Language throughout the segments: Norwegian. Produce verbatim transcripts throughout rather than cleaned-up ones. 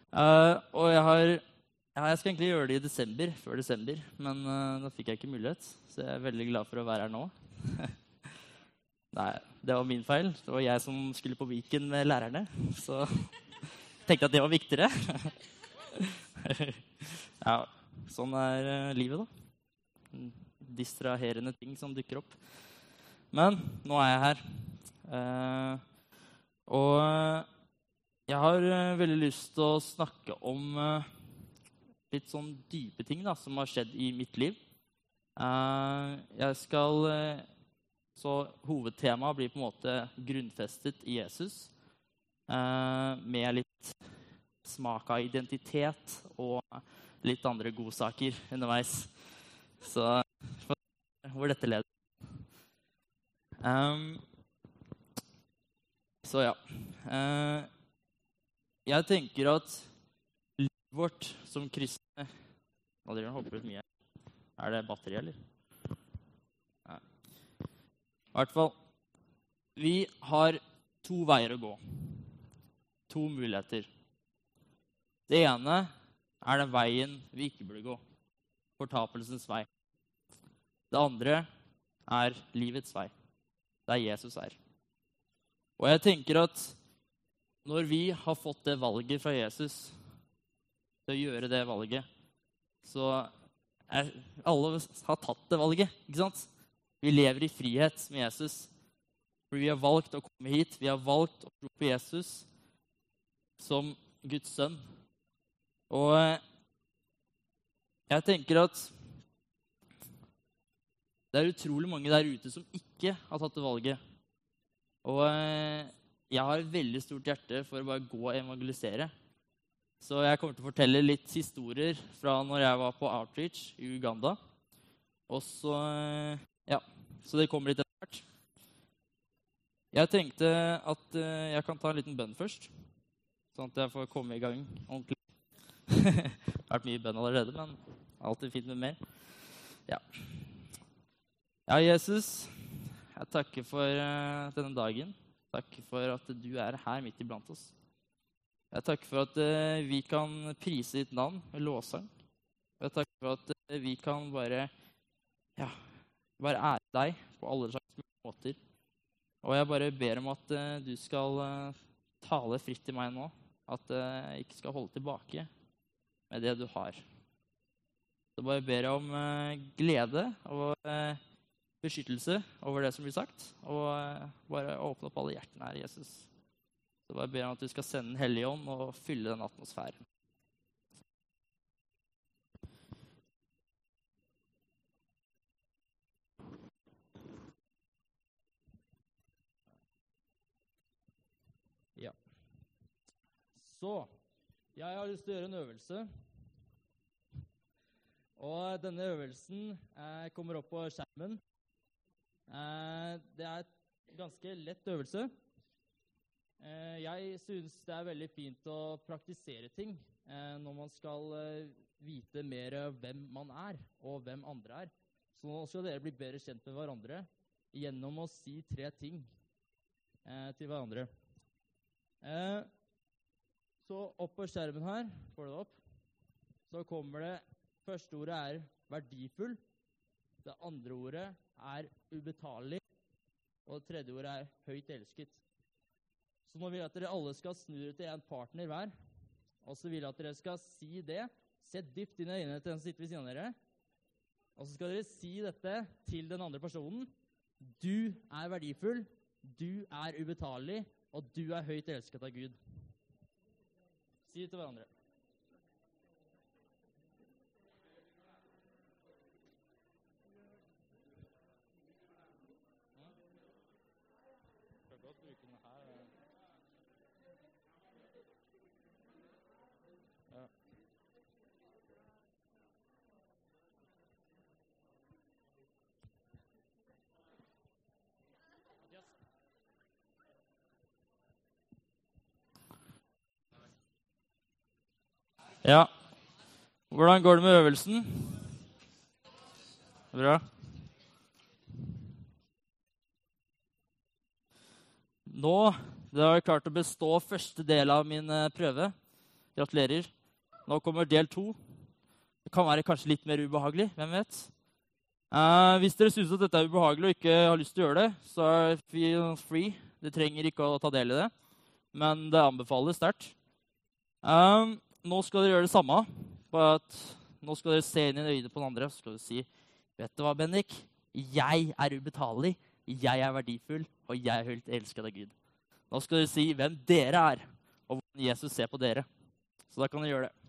Uh, og jeg har ja, jeg skal egentlig gjøre det i desember, før desember, men uh, da fikk jeg ikke mulighet, så jeg er veldig glad for å være her nå. Nei, det var min feil. Det var jeg som skulle på Viken med lærerne, så jeg tenkte at det var viktigere. Ja, sånn er uh, livet da. Distraherende ting som dukker opp. Men nå er jeg her. Uh, og jeg har uh, veldig lyst til å snakke om uh, litt sånn dype ting da, som har skjedd i mitt liv. Uh, jeg skal, uh, så hovedtemaet blir på en måte grunnfestet i Jesus, uh, med litt smak av identitet og litt andre godsaker underveis. Så hvor dette leder. Um, så ja. Uh, jeg tenker at livet vårt som kristne... Nå driver den hopper ut mye. Er det batteri, eller? Nei. I hvert fall, vi har to veier å gå. To muligheter. Det ene er den veien vi ikke burde gå. Fortapelsens vei. Det andre er livets vei. Der Jesus er. Og jeg tenker at når vi har fått det valget fra Jesus til å gjøre det valget, så er alle har tatt det valget, ikke sant? Vi lever i frihet med Jesus. For vi har valgt å komme hit. Vi har valgt å tro på Jesus som Guds sønn. Og jeg tenker at det er utrolig mange der ute som ikke har tatt det valget. Og jeg har et veldig stort hjerte for å bare gå og evangelisere. Så jeg kommer til å fortelle litt historier fra når jeg var på outreach i Uganda. Og så, ja, så det kommer litt etter hvert. Jeg tenkte at jeg kan ta en liten bønn først, sånn at jeg får komme i gang ordentlig. Det har vært mye bønn allerede, men alltid fint med mer. Ja. Ja, Jesus, jeg takker for uh, denne dagen. Takk for at du er her midt iblant oss. Jeg takker for at uh, vi kan prise ditt navn med lovsang. Jeg takker for at uh, vi kan bare, ja, bare ære deg på alle slags måter. Og jeg bare ber om at uh, du skal uh, tale fritt til meg nå. At uh, jeg ikke skal holde tilbake med det du har. Så bare ber jeg om uh, glede og uh, beskyttelse over det som blir sagt, og uh, bare åpne opp alle hjertene her, Jesus. Så bare ber jeg om at du skal sende den hellige ånd og fylle den atmosfæren. Ja. Så, jeg har lyst til å gjøre en øvelse. Og denne øvelsen eh, kommer opp på skjermen. Eh, det er en ganske lett øvelse. Eh, jeg synes det er veldig fint å praktisere ting eh, når man skal eh, vite mer hvem man er og hvem andre er. Så nå skal dere bli bedre kjent med hverandre gjennom å si tre ting eh, til hverandre. Eh, så opp på skjermen her, får du det opp, så kommer det, første ordet er verdifull, det andre ordet er ubetalelig, og det tredje ordet er høyt elsket. Så nå vil jeg at dere alle skal snu dere til en partner hver, og så vil jeg at dere skal si det, se dypt inn i øynene til den som sitter ved siden av dere, og så skal dere si dette til den andre personen. Du er verdifull, du er ubetalelig, og du er høyt elsket av Gud. Si det til hverandre. Ja. Hvordan går det med øvelsen? Bra. Nå, det har jeg klart å bestå første del av min prøve. Gratulerer. Nå kommer del to. Det kan være kanskje litt mer ubehagelig, hvem vet? Uh, hvis dere synes at dette er ubehagelig og ikke har lyst til å gjøre det, så er feel free. Dere trenger ikke å ta del i det, men det anbefales sterkt. Um, nå skal dere gjøre det samme, bare at nå skal dere se inn i øynene på den andre, så skal dere si, vet du hva, Bendik? Jeg er ubetalelig, jeg er verdifull, og jeg er høyt elsket av Gud. Nå skal dere si hvem dere er, og hvordan Jesus ser på dere. Så da kan dere gjøre det.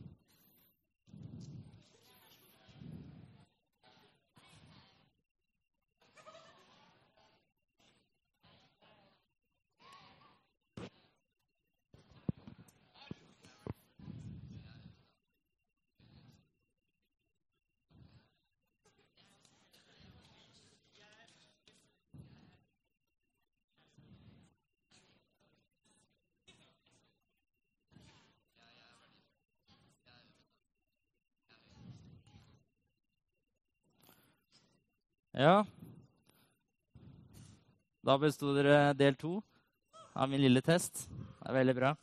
Ja, da bestod dere del to av min lille test. Det er veldig bra.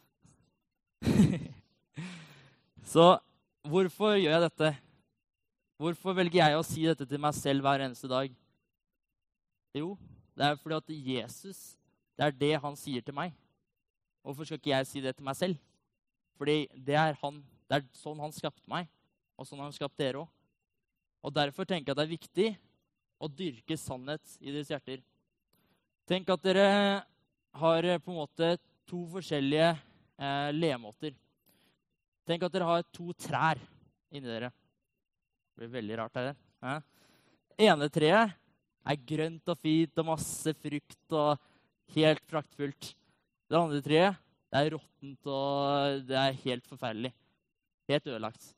Så hvorfor gjør jeg dette? Hvorfor velger jeg å si dette til meg selv hver eneste dag? Jo, det er fordi at Jesus, det er det han sier til meg. Hvorfor skal ikke jeg si det til meg selv? Fordi det er, han, det er sånn han skapte meg, og sånn han skapte dere også. Og derfor tenker jeg at det er viktig å dyrke sannhet i deres hjerter. Tenk at dere har på en måte to forskjellige eh, lemåter. Tenk at dere har to trær inni dere. Det blir veldig rart her. Eh? Ene treet er grønt og fint og masse frukt og helt praktfullt. Det andre treet det er råttent og det er helt forferdelig. Helt ødelagt.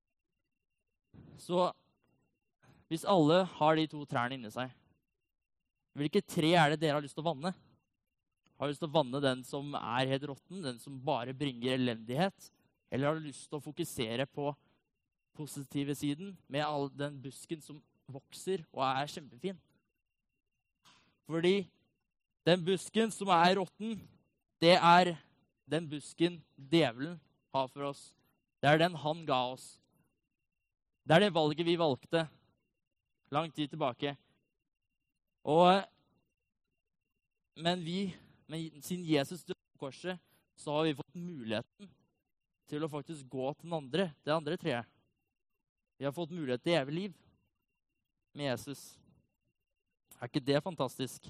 Så hvis alle har de to trærne inni seg, hvilket tre er det dere har lyst til å vanne? Har du lyst til å vanne den som er helt råtten, den som bare bringer elendighet? Eller har du lyst til å fokusere på positive siden med all den busken som vokser og er kjempefin? Fordi den busken som er råtten, det er den busken djevelen har for oss. Det er den han ga oss. Det er det valget vi valgte lang tid tilbake. Og, men vi, men siden Jesus døde på korset, så har vi fått muligheten til å faktisk gå til den andre, det andre treet. Vi har fått mulighet til evig liv med Jesus. Er ikke det fantastisk?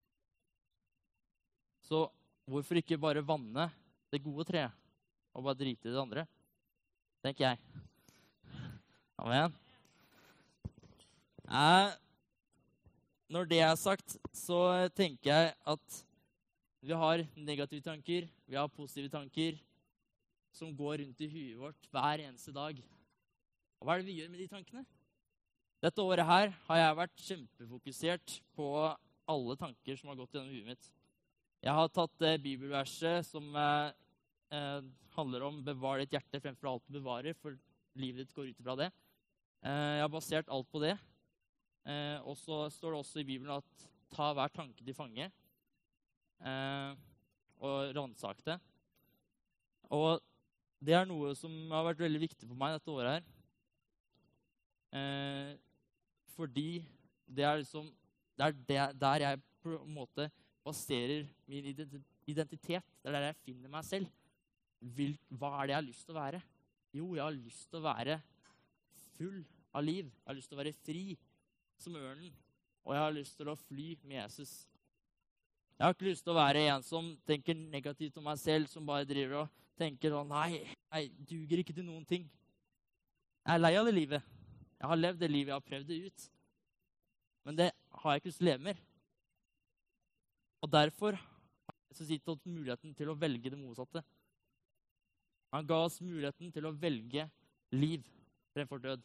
Så hvorfor ikke bare vanne det gode treet og bare drite i det andre? Tenker jeg. Amen. Eh, når det er sagt, så tenker jeg at vi har negative tanker, vi har positive tanker som går rundt i huet vårt hver eneste dag. Og hva er det vi gjør med de tankene? Dette året her har jeg vært kjempefokusert på alle tanker som har gått gjennom huet mitt. Jeg har tatt eh, bibelverset som eh, eh, handler om bevar ditt hjerte fremfor alt du bevarer, for livet ditt går ut fra det. Eh, jeg har basert alt på det. Eh, og så står det også i Bibelen at ta hver tanke til fange eh, og ransak det. Og det er noe som har vært veldig viktig for meg dette året her. Eh, fordi det er liksom det er det, der jeg på en måte baserer min identitet. Det er der jeg finner meg selv. Vil, hva er det jeg har lyst til å være? Jo, jeg har lyst til å være full av liv. Jeg har lyst til å være fri som ørnen, og jeg har lyst til å fly med Jesus. Jeg har ikke lyst til å være en som tenker negativt om meg selv, som bare driver og tenker sånn, nei, jeg duger ikke til noen ting. Jeg er lei av det livet. Jeg har levd det livet, jeg har prøvd det ut. Men det har jeg ikke lyst til å leve mer. Og derfor har Jesus gitt oss muligheten til å velge det motsatte. Han ga oss muligheten til å velge liv fremfor død.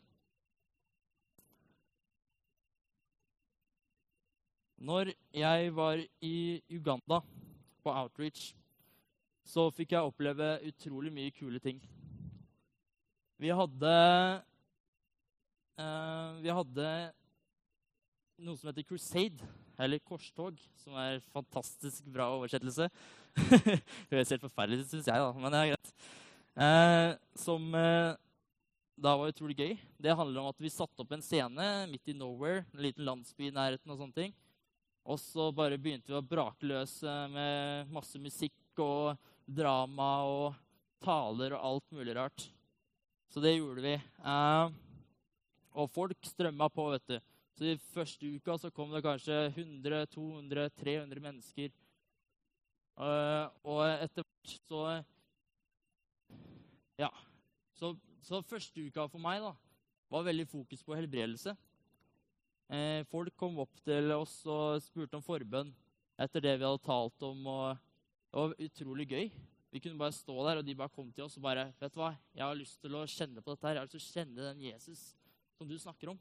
Når jeg var i Uganda på outreach, så fikk jeg oppleve utrolig mye kule ting. Vi hadde, eh, vi hadde noe som heter Crusade, eller korstog, som er fantastisk bra oversettelse. Det høres helt forferdelig ut, synes jeg, da, men det er greit. Eh, som eh, da var utrolig gøy. Det handler om at vi satte opp en scene midt i nowhere, en liten landsby i nærheten og sånne ting. Og så bare begynte vi å brake løs eh, med masse musikk og drama og taler og alt mulig rart. Så det gjorde vi. Eh, og folk strømmet på, vet du. Så i første uka så kom det kanskje hundre, to hundre, tre hundre mennesker. Eh, og etter hvert så Ja, så, så første uka for meg da, var veldig fokus på helbredelse. Eh, folk kom opp til oss og spurte om forbønn etter det vi hadde talt om, og det var utrolig gøy. Vi kunne bare stå der, og de bare kom til oss og bare, vet du hva, jeg har lyst til å kjenne på dette her, jeg har lyst til å kjenne den Jesus som du snakker om.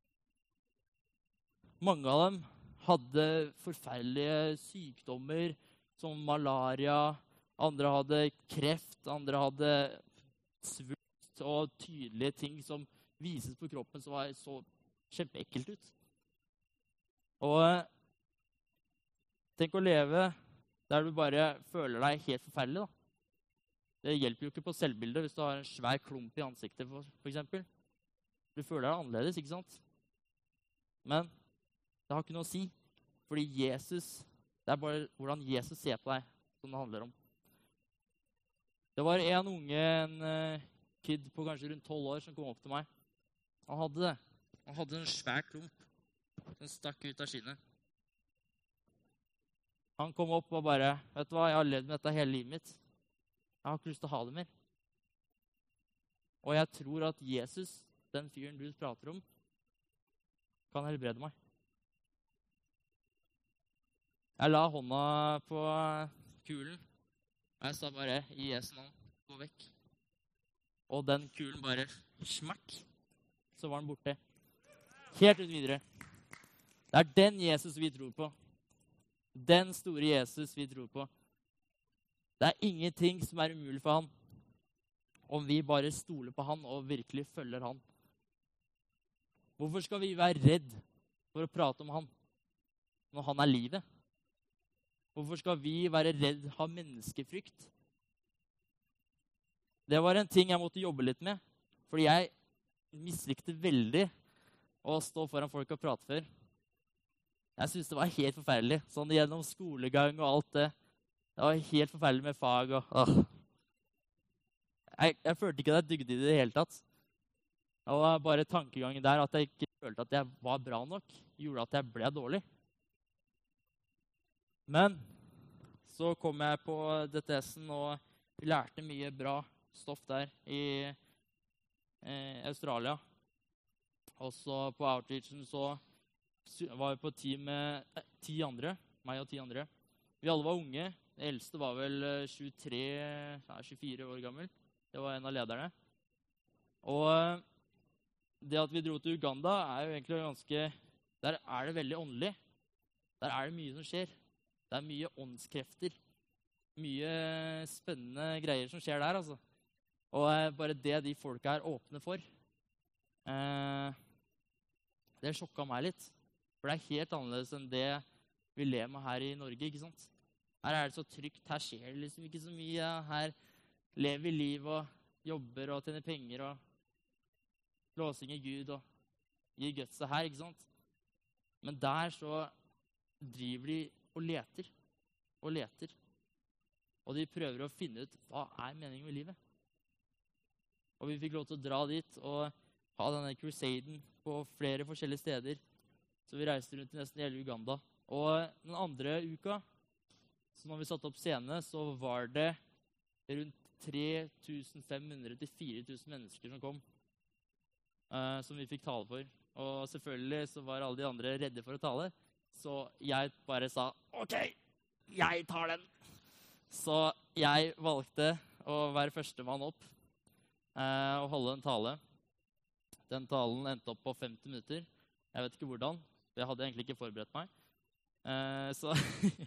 Mange av dem hadde forferdelige sykdommer, som malaria, andre hadde kreft, andre hadde svulst og tydelige ting som vises på kroppen som var så kjempeekkelt ut. Og tenk å leve der du bare føler deg helt forferdelig da. Det hjelper jo ikke på selvbildet hvis du har en svær klump i ansiktet, for, for eksempel. Du føler deg annerledes, ikke sant? Men det har ikke noe å si, fordi Jesus, det er bare hvordan Jesus ser på deg som det handler om. Det var en unge, en uh, kid på kanskje rundt tolv år som kom opp til meg. Han hadde det. Han hadde en svær klump som stakk ut av skinnet. Han kom opp og bare, vet du hva, jeg har levd med dette hele livet mitt. Jeg har ikke lyst til å ha det mer. Og jeg tror at Jesus, den fyren du prater om, kan helbrede meg. Jeg la hånda på kulen, og jeg sa bare, i Jesu navn, gå vekk. Og den kulen bare, smakk, så var den borte. Helt ut videre. Det er den Jesus vi tror på. Den store Jesus vi tror på. Det er ingenting som er umulig for han, om vi bare stoler på han og virkelig følger han. Hvorfor skal vi være redd for å prate om han, når han er livet? Hvorfor skal vi være redd, ha menneskefrykt? Det var en ting jeg måtte jobbe litt med, fordi jeg mislikte veldig å stå foran folk og prate før. Jeg synes det var helt forferdelig, sånn gjennom skolegang og alt det. Det var helt forferdelig med fag og... Åh. Jeg, jeg følte ikke at jeg dygde i det i hele tatt. Det var bare tankegangen der at jeg ikke følte at jeg var bra nok, gjorde at jeg ble dårlig. Men så kom jeg på D T S-en og vi lærte mye bra stoff der i eh, Australia. Også på outreachen så var vi på team med eh, ti andre, meg og ti andre. Vi alle var unge. Den eldste var vel tjuetre, nei, tjuefire år gammel. Det var en av lederne. Og det at vi dro til Uganda er jo egentlig ganske... Der er det veldig åndelig. Der er det mye som skjer. Det er mye åndskrefter. Mye spennende greier som skjer der, altså. Og bare det de folka er åpne for, eh, det sjokket meg litt. For det er helt annerledes enn det vi lever med her i Norge, ikke sant? Her er det så trygt, her skjer det liksom ikke så mye. Her lever vi liv og jobber og tjener penger og låsinger Gud og gir gudset her, ikke sant? Men der så driver de og leter og leter. Og de prøver å finne ut hva er meningen med livet. Og vi fikk lov til å dra dit og ha denne crusaden på flere forskjellige steder. Så vi reiste rundt i nesten hele Uganda. Og den andre uka, så når vi satte opp scene, så var det rundt tre tusen fem hundre til fire tusen mennesker som kom. Uh, som vi fikk tale for. Og selvfølgelig så var alle de andre redde for å tale. Så jeg bare sa, ok, jeg tar den. Så jeg valgte å være førstemann opp uh, og holde en tale. Den talen endte opp på femti minutter. Jeg vet ikke hvordan. Jeg hadde egentlig ikke forberedt meg. Uh, så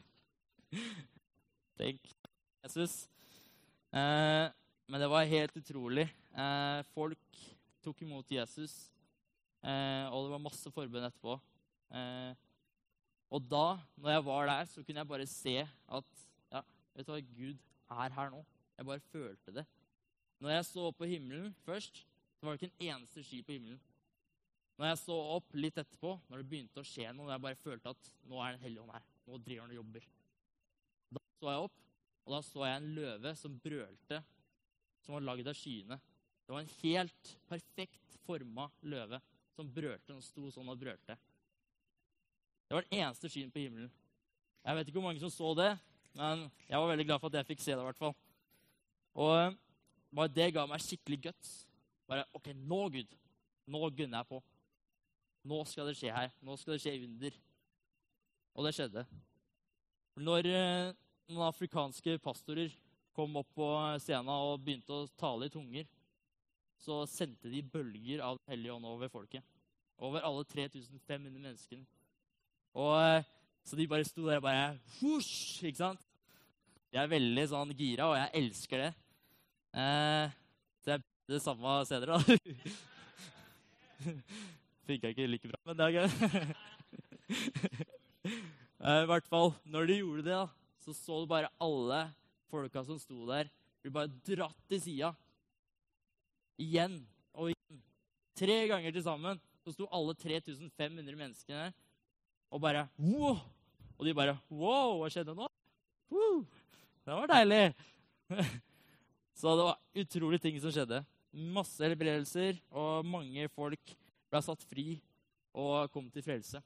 tenk Jesus. Uh, men det var helt utrolig. Uh, folk tok imot Jesus, uh, og det var masse forbønn etterpå. Uh, og da, når jeg var der, så kunne jeg bare se at, ja, vet du hva, Gud er her nå. Jeg bare følte det. Når jeg så opp på himmelen først, så var det ikke en eneste sky på himmelen. Når jeg så opp litt etterpå, når det begynte å skje noe, og jeg bare følte at nå er den hellige ånd her, nå driver han og jobber. Da så jeg opp, og da så jeg en løve som brølte, som var laget av skyene. Det var en helt perfekt formet løve som brølte, og sto sånn og brølte. Det var den eneste skyen på himmelen. Jeg vet ikke hvor mange som så det, men jeg var veldig glad for at jeg fikk se det i hvert fall. Og bare det ga meg skikkelig guts. Bare, ok, nå Gud, nå gunner jeg på. Nå skal det skje her, nå skal det skje under. Og det skjedde. Når eh, noen afrikanske pastorer kom opp på scenen og begynte å tale i tunger, så sendte de bølger av den hellige ånd over folket. Over alle tre tusen fem hundre menneskene. Og eh, så de bare sto der og bare, husk, ikke sant? Jeg er veldig sånn gira, og jeg elsker det. Eh, så jeg begynte det samme senere da. Fikk jeg ikke like bra, men det er gøy. I hvert fall, når de gjorde det, da, så så du bare alle folka som sto der, bli bare dratt til sida. Igjen og igjen. Tre ganger til sammen, så sto alle tre tusen fem hundre menneskene der, og bare, wow! Og de bare, wow, hva skjedde nå? Woo! Det var deilig. Så det var utrolige ting som skjedde. Masse helbredelser, og mange folk ble satt fri og kom til frelse.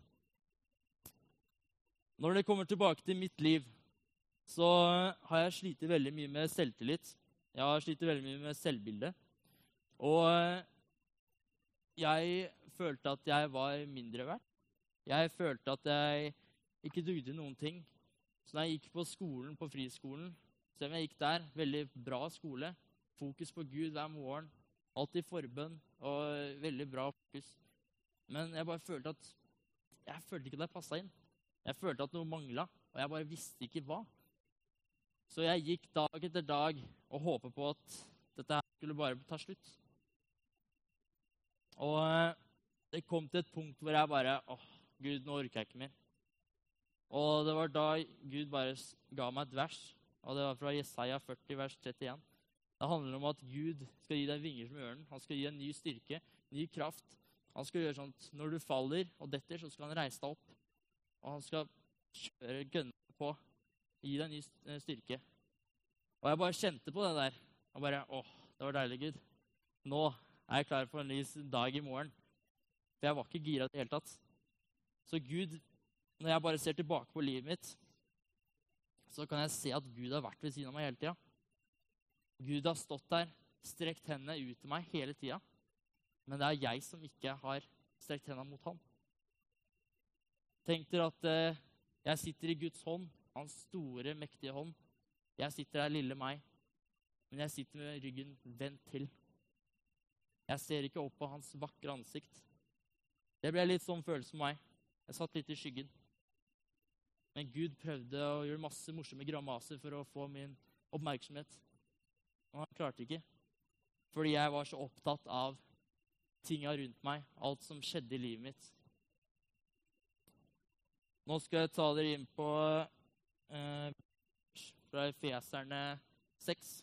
Når det kommer tilbake til mitt liv, så har jeg slitt veldig mye med selvtillit. Jeg har slitt veldig mye med selvbilde. Og jeg følte at jeg var mindre verdt. Jeg følte at jeg ikke dugde noen ting. Så når jeg gikk på skolen, på friskolen, så jeg gikk der, veldig bra skole, fokus på Gud hver morgen, alltid forbønn, og veldig bra fokus. Men jeg bare følte at, jeg følte ikke at jeg passet inn. Jeg følte at noe manglet, og jeg bare visste ikke hva. Så jeg gikk dag etter dag og håpet på at dette her skulle bare ta slutt. Og det kom til et punkt hvor jeg bare, åh, Gud, nå orker jeg ikke mer. Og det var da Gud bare ga meg et vers, og det var fra Jesaja førti, vers trettien. Det handler om at Gud skal gi deg vinger som ørnen. Han skal gi deg en ny styrke, ny kraft. Han skal gjøre sånn at når du faller og detter, så skal han reise deg opp. Og han skal kjøre gønne på, gi deg en ny styrke. Og jeg bare kjente på det der. Og bare, åh, det var deilig, Gud. Nå er jeg klar for en ny dag i morgen. For jeg var ikke gira i det hele tatt. Så Gud, når jeg bare ser tilbake på livet mitt, så kan jeg se at Gud har vært ved siden av meg hele tiden. Gud har stått der, strekt hendene ut til meg hele tiden. Men det er jeg som ikke har strekt hendene mot ham. Tenk dere at eh, jeg sitter i Guds hånd, hans store, mektige hånd. Jeg sitter der, lille meg, men jeg sitter med ryggen vendt til. Jeg ser ikke opp på hans vakre ansikt. Det ble litt sånn følelse for meg. Jeg satt litt i skyggen. Men Gud prøvde å gjøre masse morsomme grammaser for å få min oppmerksomhet. Og han klarte ikke. Fordi jeg var så opptatt av tingene rundt meg, alt som skjedde i livet mitt. Nå skal jeg ta dere inn på eh, fra Efeserne seks.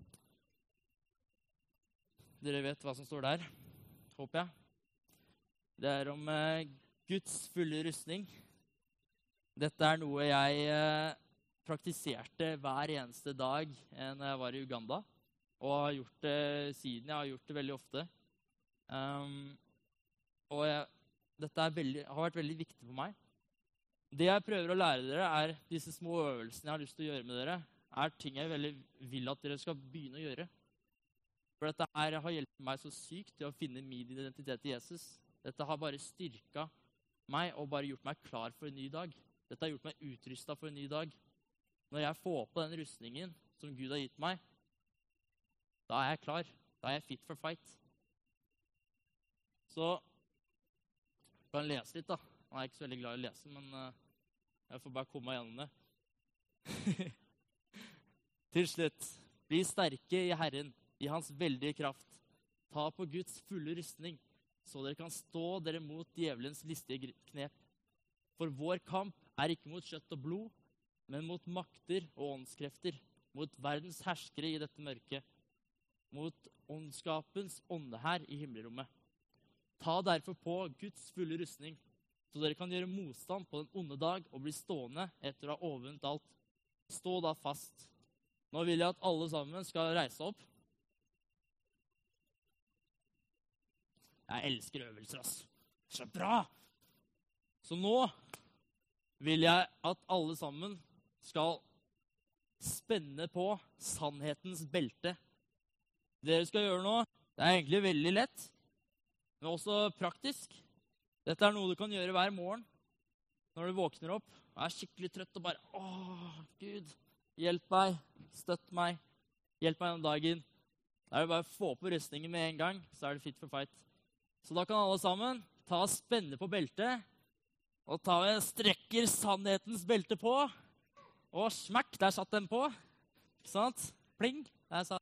Dere vet hva som står der, håper jeg. Det er om eh, Guds fulle rustning. Dette er noe jeg eh, praktiserte hver eneste dag eh, når jeg var i Uganda. Og har gjort det siden. Jeg har gjort det veldig ofte. Um, og jeg, dette er veldig, har vært veldig viktig for meg. Det jeg prøver å lære dere er disse små øvelsene jeg har lyst til å gjøre med dere, er ting jeg veldig vil at dere skal begynne å gjøre. For dette her har hjulpet meg så sykt til å finne min identitet i Jesus. Dette har bare styrket meg og bare gjort meg klar for en ny dag. Dette har gjort meg utrustet for en ny dag. Når jeg får på den rustningen som Gud har gitt meg, da er jeg klar. Da er jeg fit for fight. Så jeg kan lese litt da. Jeg er ikke så veldig glad i å lese, men uh, jeg får bare komme meg gjennom det. Til slutt, bli sterke i Herren, i hans veldige kraft. Ta på Guds fulle rustning, så dere kan stå dere mot djevelens listige knep. For vår kamp er ikke mot kjøtt og blod, men mot makter og åndskrefter, mot verdens herskere i dette mørket, mot ondskapens ånde her i himmelrommet. Ta derfor på Guds fulle rustning, så dere kan gjøre motstand på den onde dag og bli stående etter å ha overvunnet alt. Stå da fast. Nå vil jeg at alle sammen skal reise opp. Jeg elsker øvelser, ass. Så bra! Så nå vil jeg at alle sammen skal spenne på sannhetens belte. Det dere skal gjøre nå, det er egentlig veldig lett, men også praktisk. Dette er noe du kan gjøre hver morgen når du våkner opp og er skikkelig trøtt og bare, åh, Gud, hjelp meg, støtt meg, hjelp meg den dagen. Da er det bare å få på rustningen med en gang, så er det fit for fight. Så da kan alle sammen ta og spenne på beltet, og ta og strekker sannhetens belte på, og smakk, der satt den på. Ikke sant? Pling, der satt.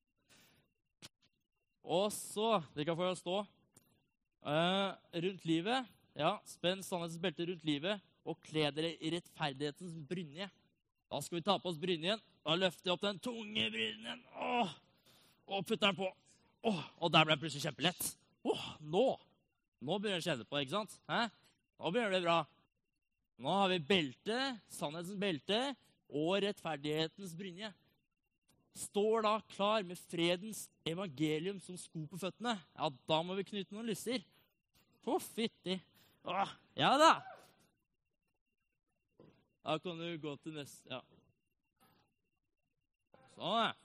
Og så, dere kan få stå uh, rundt livet. Ja, spenn sannhetens belte rundt livet, og kle dere i rettferdighetens brynje. Da skal vi ta på oss brynjen, og løfte opp den tunge brynjen. Åh, og putte den på. Åh, og der ble det plutselig kjempelett. Åh, nå, nå begynner det å kjenne på, ikke sant? Hæ? Nå begynner det bra. Nå har vi belte, sannhetens belte, og rettferdighetens brynje. Står da klar med fredens evangelium som sko på føttene. Ja, da må vi knyte noen lysser. Å, fytti. Åh, ja da. Da kan du gå til neste, ja. Sånn, ja.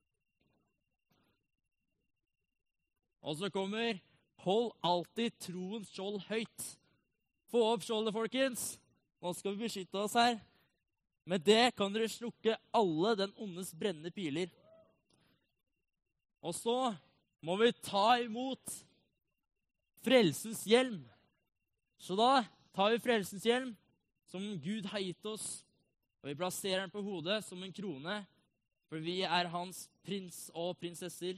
Og så kommer, hold alltid troens skjold høyt. Få opp skjoldet, folkens. Nå skal vi beskytte oss her. Med det kan dere slukke alle den ondes brennende piler. Og så må vi ta imot frelsens hjelm. Så da tar vi frelsens hjelm, som Gud har gitt oss, og vi plasserer den på hodet som en krone, for vi er hans prins og prinsesser.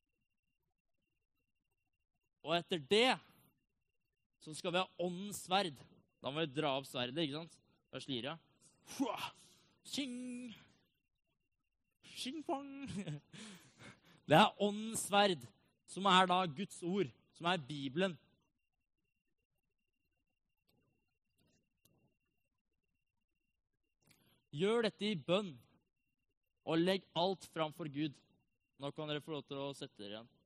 Og etter det, så skal vi ha åndens sverd. Da må vi dra opp sverdet, ikke sant? Da slirer jeg. Tjing! Tjing-pong! Det er åndens sverd, som er da Guds ord, som er Bibelen. Gjør dette i bønn, og legg alt fram for Gud. Nå kan dere få lov til å sette dere igjen.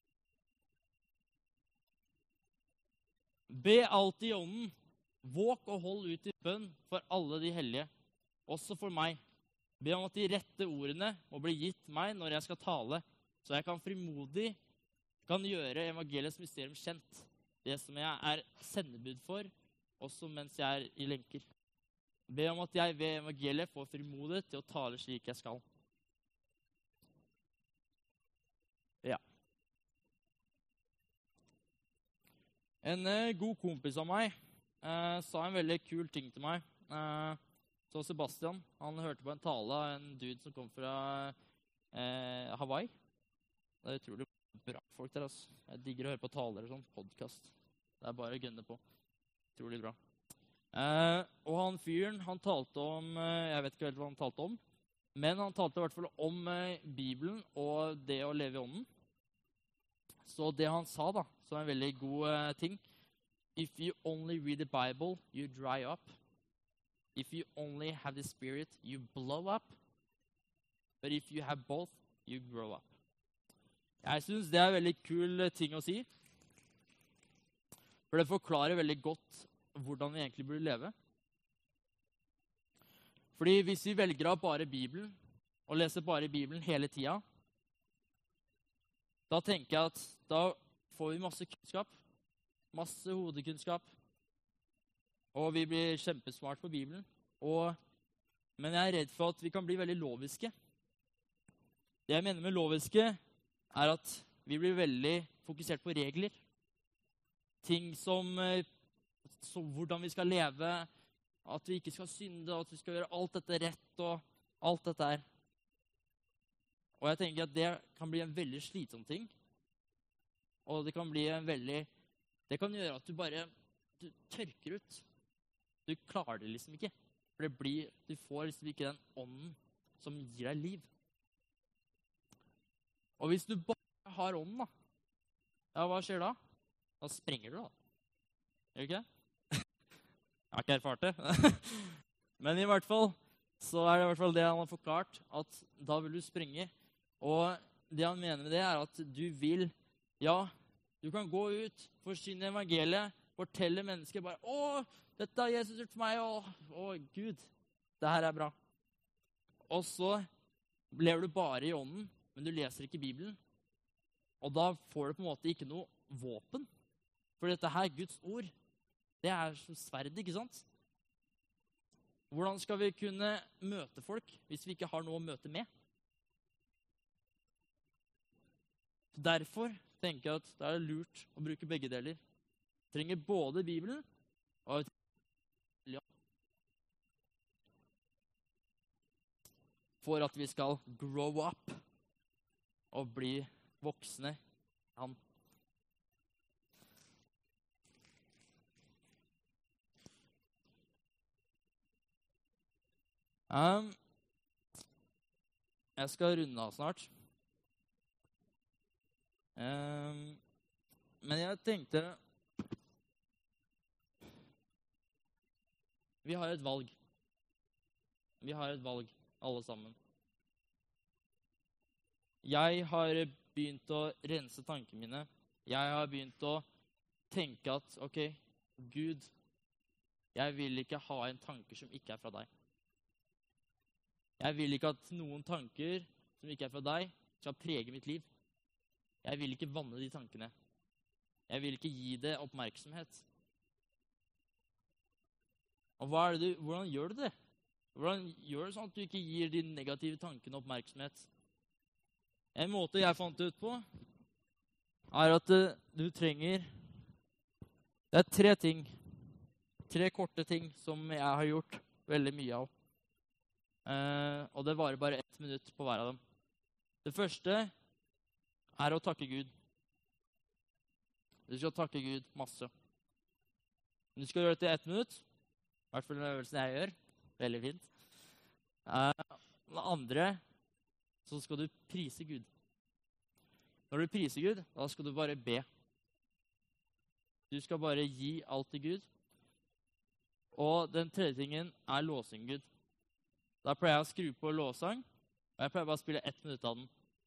Be alltid i ånden. Våk og hold ut i bønn for alle de hellige, også for meg. Be om at de rette ordene må bli gitt meg når jeg skal tale, så jeg kan frimodig kan gjøre evangeliets mysterium kjent, det som jeg er sendebud for, også mens jeg er i lenker. Be om at jeg ved evangeliet får frimodighet til å tale slik jeg skal. Ja. En uh, god kompis av meg uh, sa en veldig kul ting til meg. Uh, så Sebastian, han hørte på en tale av en dude som kom fra uh, Hawaii. Det er utrolig bra folk der, altså. Jeg digger å høre på taler og sånn, podcast. Det er bare å gønne på. Utrolig bra. Uh, og han fyren, han talte om, uh, jeg vet ikke helt hva han talte om, men han talte i hvert fall om uh, Bibelen og det å leve i ånden. Så det han sa da, så er en veldig god uh, ting. If you only read the Bible, you dry up. If you only have the Spirit, you blow up. But if you have both, you grow up. Jeg synes det er en veldig kul ting å si. For det forklarer veldig godt hvordan vi egentlig burde leve. Fordi hvis vi velger av bare Bibelen, og leser bare Bibelen hele tiden, da tenker jeg at da får vi masse kunnskap, masse hodekunnskap, og vi blir kjempesmart på Bibelen. Og, men jeg er redd for at vi kan bli veldig loviske. Det jeg mener med loviske er at vi blir veldig fokusert på regler. Ting som, som hvordan vi skal leve, at vi ikke skal synde, at vi skal gjøre alt dette rett og alt dette her. Og jeg tenker at det kan bli en veldig slitsom ting. Og det kan bli en veldig, det kan gjøre at du bare, du tørker ut. Du klarer det liksom ikke. For det blir, du får liksom ikke den ånden som gir deg liv. Og hvis du bare jeg har ånden da. Ja, hva skjer da? Da sprenger du da. Gjør du ikke? Jeg har ikke erfart det. Men i hvert fall, så er det i hvert fall det han har forklart, at da vil du sprenge. Og det han mener med det er at du vil, ja, du kan gå ut, forsyne evangeliet, fortelle mennesker bare, å, dette har Jesus gjort for meg, å, å Gud, det her er bra. Og så lever du bare i ånden, men du leser ikke Bibelen. Og da får du på en måte ikke noe våpen. For dette her, Guds ord, det er som sverd, ikke sant? Hvordan skal vi kunne møte folk hvis vi ikke har noe å møte med? Derfor tenker jeg at det er lurt å bruke begge deler. Vi trenger både Bibelen og ja, for at vi skal grow up og bli voksne. Han. Um, jeg skal runde av snart. Um, men jeg tenkte vi har et valg. Vi har et valg, alle sammen. Jeg har begynt å rense tankene mine. Jeg har begynt å tenke at, ok, Gud, jeg vil ikke ha en tanke som ikke er fra deg. Jeg vil ikke at noen tanker som ikke er fra deg skal prege mitt liv. Jeg vil ikke vanne de tankene. Jeg vil ikke gi det oppmerksomhet. Og hva er det du, hvordan gjør du det? Hvordan gjør du sånn at du ikke gir de negative tankene oppmerksomhet? En måte jeg fant ut på, er at du trenger, det er tre ting, tre korte ting som jeg har gjort veldig mye av. Uh, og det varer bare ett minutt på hver av dem. Det første er å takke Gud. Du skal takke Gud masse. Du skal gjøre det til ett minutt. I hvert fall den øvelsen jeg gjør. Veldig fint. Uh, det andre, så skal du prise Gud. Når du priser Gud, da skal du bare be. Du skal bare gi alt til Gud. Og den tredje tingen er låsing Gud. Da pleier jeg å skru på låsang, og jeg pleier bare å spille ett minutt av den.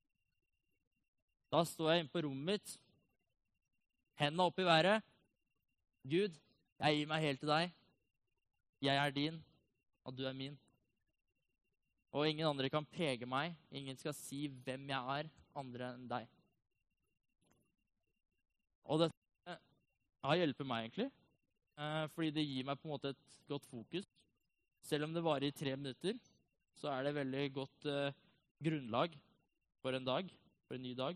Da står jeg inne på rommet mitt, hendene opp i været. Gud, jeg gir meg helt til deg. Jeg er din, og du er min. Og ingen andre kan prege meg. Ingen skal si hvem jeg er, andre enn deg. Og dette har hjulpet meg egentlig, fordi det gir meg på en måte et godt fokus. Selv om det varer i tre minutter, så er det veldig godt eh, grunnlag for en dag, for en ny dag.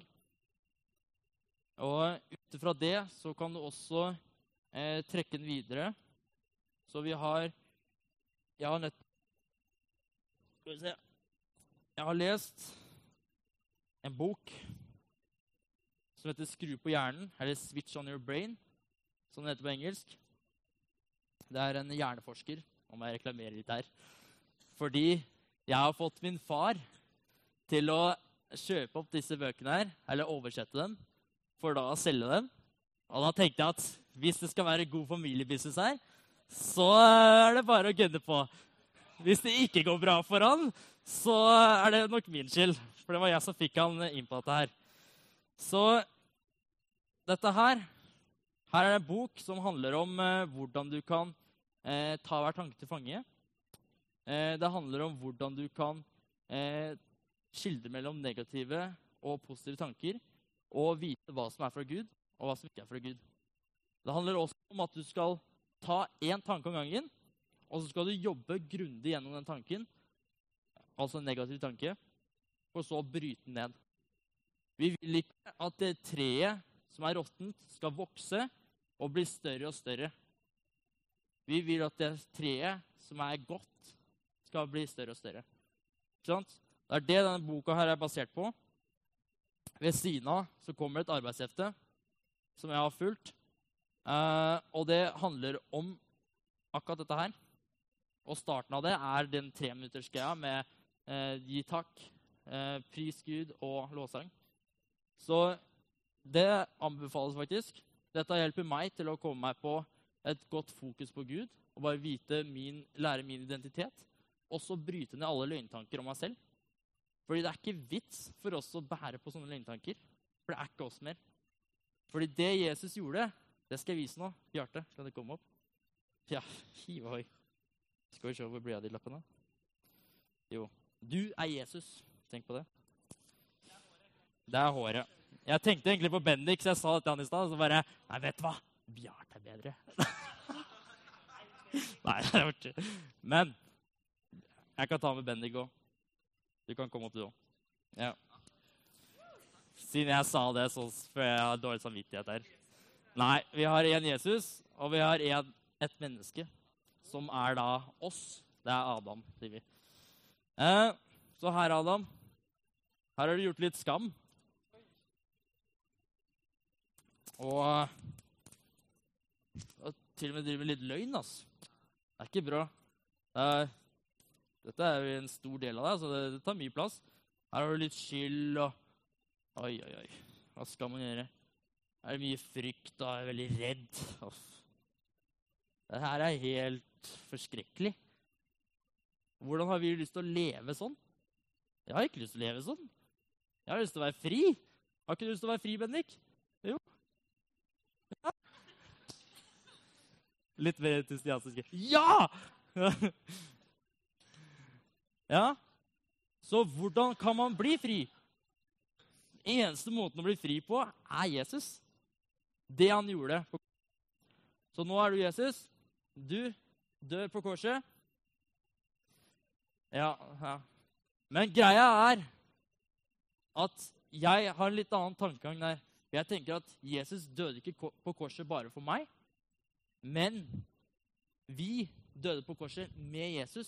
Og utifra det så kan du også eh, trekke den videre. Så vi har, jeg har nett, skal vi se, jeg har lest en bok som heter Skru på hjernen, eller Switch on your brain, som det heter på engelsk. Det er en hjerneforsker. Nå må jeg reklamere litt her. Fordi jeg har fått min far til å kjøpe opp disse bøkene her, eller oversette dem, for da å selge dem. Og da tenkte jeg at hvis det skal være god familiebusiness her, så er det bare å gønne på. Hvis det ikke går bra for han, så er det nok min skyld. For det var jeg som fikk han inn på dette her. Så dette her, her er en bok som handler om eh, hvordan du kan Eh, ta hver tanke til fange. Eh, det handler om hvordan du kan eh, skildre mellom negative og positive tanker, og vite hva som er fra Gud, og hva som ikke er fra Gud. Det handler også om at du skal ta en tanke om gangen, og så skal du jobbe grundig gjennom den tanken, altså en negativ tanke, for så å bryte den ned. Vi vil ikke at det treet som er råttent skal vokse og bli større og større. Vi vil at det treet som er godt skal bli større og større. Ikke sant? Det er det denne boka her er basert på. Ved siden av så kommer et arbeidshefte som jeg har fulgt. Uh, og det handler om akkurat dette her. Og starten av det er den tre minutters greia med uh, gi takk, uh, pris Gud og låsang. Så det anbefales faktisk. Dette hjelper meg til å komme meg på et godt fokus på Gud, og bare vite min, lære min identitet, og så bryte ned alle løgntanker om meg selv. Fordi det er ikke vits for oss å bære på sånne løgntanker, for det er ikke oss mer. Fordi det Jesus gjorde, det skal jeg vise nå. Bjarte, kan det komme opp? Ja, oi. Skal vi se hvor blir jeg de lappene? Jo, du er Jesus. Tenk på det. Det er håret. Jeg tenkte egentlig på Bendik, så jeg sa det til han i sted, så bare, nei, vet du hva? Bjarte er bedre. Nei, det er ikke. Men jeg kan ta med Bendik også. Du kan komme opp du også. Ja. Siden jeg sa det, så får jeg ha dårlig samvittighet her. Nei, vi har en Jesus, og vi har en, et menneske, som er da oss. Det er Adam, sier vi. Eh, så her, Adam, her har du gjort litt skam. Og, og til og med driver litt løgn, altså. Det er ikke bra. Det er, dette er jo en stor del av det, så det, det tar mye plass. Her har du litt skyld, og oi, oi, oi. Hva skal man gjøre? Her er mye frykt, og er veldig redd. Uff. Dette her er helt forskrekkelig. Hvordan har vi lyst til å leve sånn? Jeg har ikke lyst til å leve sånn. Jeg har lyst til å være fri. Har ikke du lyst til å være fri, Bendik? Jo. Ja. Litt mer entusiastisk. Ja! Ja. Så hvordan kan man bli fri? Eneste måten å bli fri på er Jesus. Det han gjorde. Så nå er du Jesus. Du dør på korset. Ja, ja. Men greia er at jeg har en litt annen tankegang der. Jeg tenker at Jesus døde ikke på korset bare for meg, men vi døde på korset med Jesus.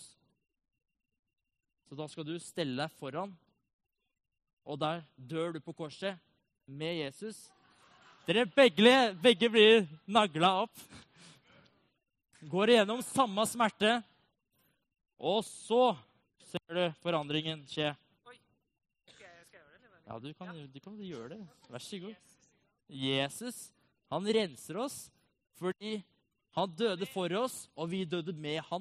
Så da skal du stelle deg foran, og der dør du på korset med Jesus. Dere begge, begge blir naglet opp. Går igjennom samme smerte, og så ser du forandringen skje. Ja, du kan, du kan gjøre det. Vær så god. Jesus, han renser oss fordi han døde for oss, og vi døde med han.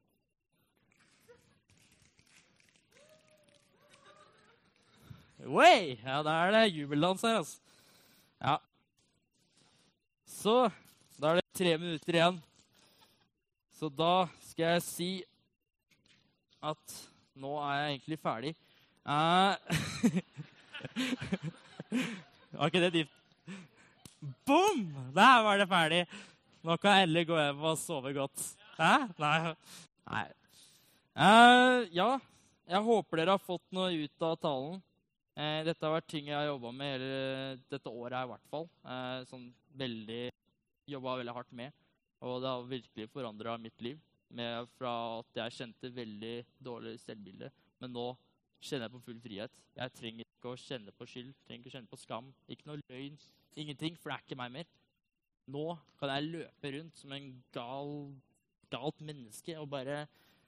Wey! Ja, da er det jubeldans her, altså. Ja. Så, da er det tre minutter igjen. Så da skal jeg si at nå er jeg egentlig ferdig. Uh, var ikke det dypt? Boom! Der var det ferdig. Nå kan jeg heller gå hjem og sove godt. Hæ? Nei. Nei. Uh, ja, jeg håper dere har fått noe ut av talen. Uh, dette har vært ting jeg har jobbet med hele dette året her i hvert fall. Uh, sånn veldig, jobbet veldig hardt med. Og det har virkelig forandret mitt liv. Med fra at jeg kjente veldig dårlig selvbilde. Men nå kjenner jeg på full frihet. Jeg trenger ikke å kjenne på skyld, trenger ikke å kjenne på skam. Ikke noe løgn, ingenting, for det er ikke meg mer. Nå kan jeg løpe rundt som en gal, galt menneske og bare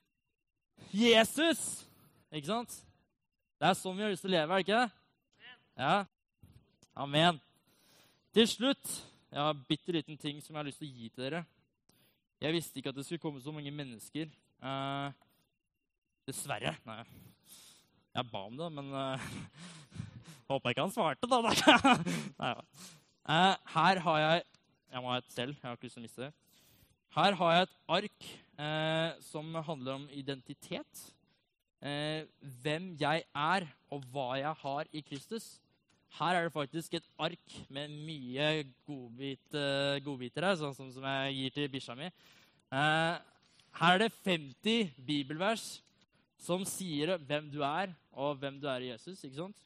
Jesus! Ikke sant? Det er sånn vi har lyst til å leve, er det ikke det? Ja. Amen. Til slutt, jeg har en bitte liten ting som jeg har lyst til å gi til dere. Jeg visste ikke at det skulle komme så mange mennesker. Uh, dessverre. Nei. Jeg ba om det, men uh, håper ikke han svarte da. Nei, uh, her har jeg, jeg må ha et selv, jeg har ikke lyst til å miste det. Her har jeg et ark uh, som handler om identitet. Uh, hvem jeg er og hva jeg har i Kristus. Her er det faktisk et ark med mye godbit, uh, godbiter her, sånn som, som jeg gir til bikkja mi. Uh, her er det femti bibelvers som sier hvem du er, og hvem du er i Jesus, ikke sant?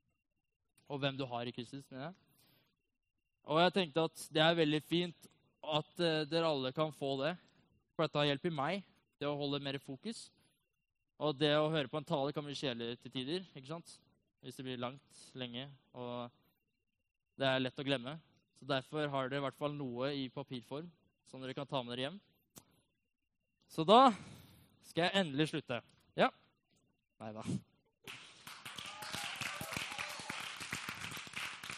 Og hvem du har i Kristus. Ja. Og jeg tenkte at det er veldig fint at uh, dere alle kan få det, for dette hjelper meg til å holde mer fokus. Og det å høre på en tale kan bli kjedelig til tider, ikke sant? Hvis det blir langt, lenge, og det er lett å glemme. Så derfor har dere i hvert fall noe i papirform som dere kan ta med dere hjem. Så da skal jeg endelig slutte. Ja. Neida.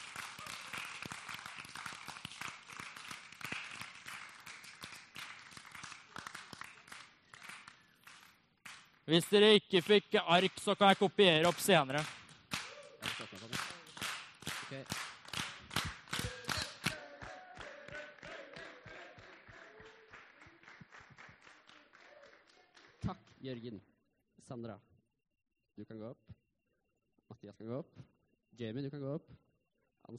Hvis dere ikke fikk ark, så kan jeg kopiere opp senere. Okay. Takk, Jørgen. Sandra, du kan gå opp. Mathias kan gå opp. Jamie, du kan gå opp.